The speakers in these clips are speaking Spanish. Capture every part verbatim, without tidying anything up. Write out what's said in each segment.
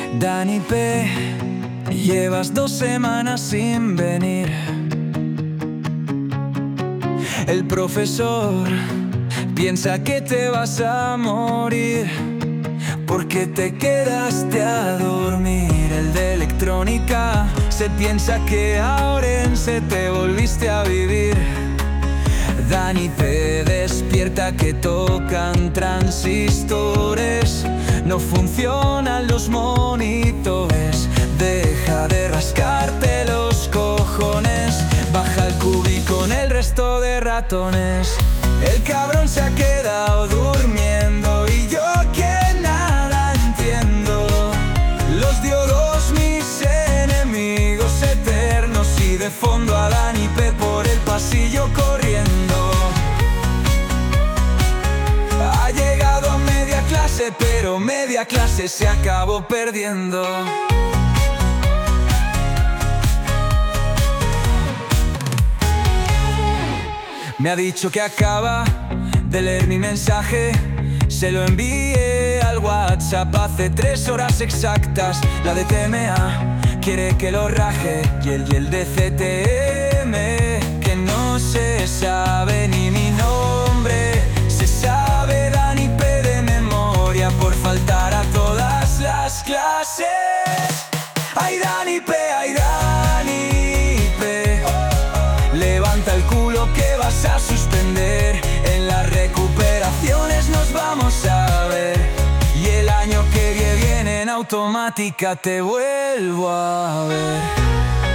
Dani P, llevas dos semanas sin venir. El profesor piensa que te vas a morir porque te quedaste a dormir. El de electrónica se piensa que ahora en se te volviste a vivir. Dani P, despierta que tocan transistores, no funcionan los monitores. Deja de rascarte los cojones, baja al cubi con el resto de ratones. El cabrón se ha quedado durmiendo y yo que nada entiendo. Los dio dos mis enemigos eternos y de fondo a Dani P por el pasillo corriendo. Ha llegado a media clase, pero media clase se acabó perdiendo. Me ha dicho que acaba de leer mi mensaje. Se lo envié al WhatsApp hace tres horas exactas. La de T M A quiere que lo raje y el, y el de C T M que no se sabe ni mi nombre. Se sabe Dani P de memoria por faltar a todas las clases. Ay Dani P, ay Dani P, levanta el culo que vas a suspender. En las recuperaciones nos vamos a ver y el año que viene en automática te vuelvo a ver.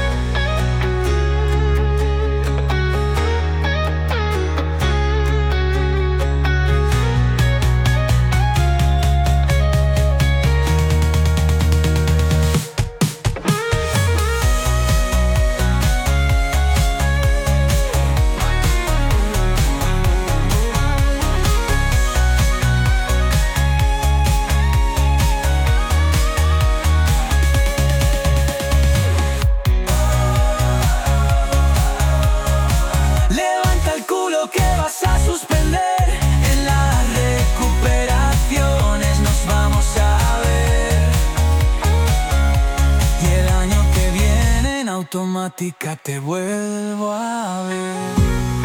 Que vas a suspender. En las recuperaciones nos vamos a ver y el año que viene en automática te vuelvo a ver.